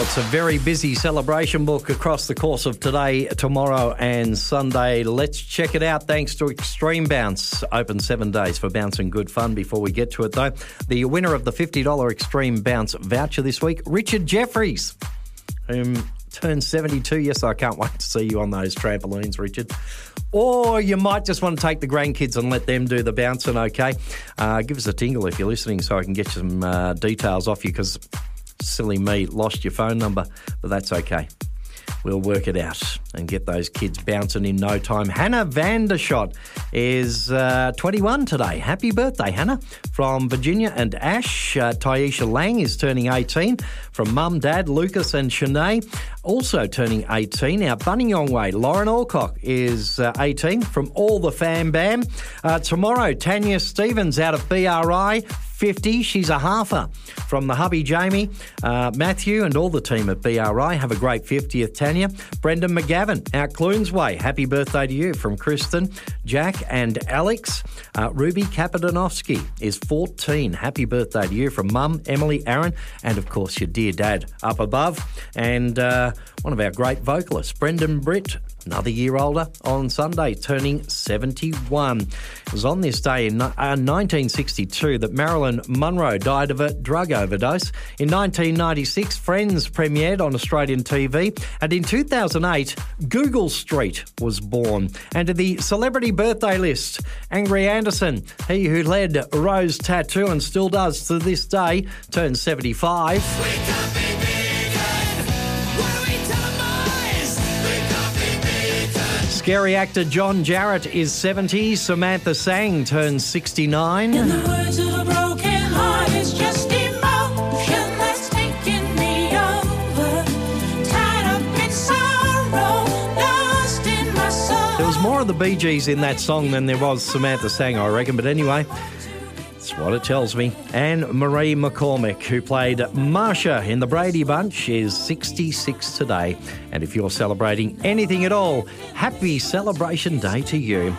it's a very busy celebration book across the course of today, tomorrow and Sunday. Let's check it out thanks to Extreme Bounce. Open 7 days for bounce and good fun. Before we get to it, though, the winner of the $50 Extreme Bounce voucher this week, Richard Jeffries, whom turned 72. Yes, I can't wait to see you on those trampolines, Richard. Or you might just want to take the grandkids and let them do the bouncing, okay? Give us a tingle if you're listening so I can get some details off you, because silly me, lost your phone number, but that's okay. We'll work it out and get those kids bouncing in no time. Hannah Vandershot is 21 today. Happy birthday, Hannah, from Virginia. And Ash, Tyesha Lang is turning 18 from Mum, Dad, Lucas and Shanae, also turning 18. Our Buninyong Way, Lauren Alcock is 18 from all the fam bam. Tomorrow, Tanya Stevens out of BRI, 50. She's a halfer from the hubby Jamie, Matthew and all the team at BRI. Have a great 50th, Tanya. Brendan McGavin out Clunes Way. Happy birthday to you from Kristen, Jack and Alex. Ruby Kapadanovsky is 14. Happy birthday to you from Mum, Emily, Aaron and, of course, your dear dad up above. And one of our great vocalists, Brendan Britt, another year older on Sunday, turning 71. It was on this day in 1962 that Marilyn Monroe died of a drug overdose. In 1996, Friends premiered on Australian TV. And in 2008, Google Street was born. And to the celebrity birthday list, Angry Anderson, he who led Rose Tattoo and still does to this day, turned 75. Scary actor John Jarrett is 70. Samantha Sang turns 69. In the words of a broken heart, it's just emotion that's taking me over. Tied up in sorrow, lost in my soul. There was more of the Bee Gees in that song than there was Samantha Sang, I reckon. But anyway, that's what it tells me. And Marie McCormick, who played Marsha in the Brady Bunch, is 66 today. And if you're celebrating anything at all, happy celebration day to you.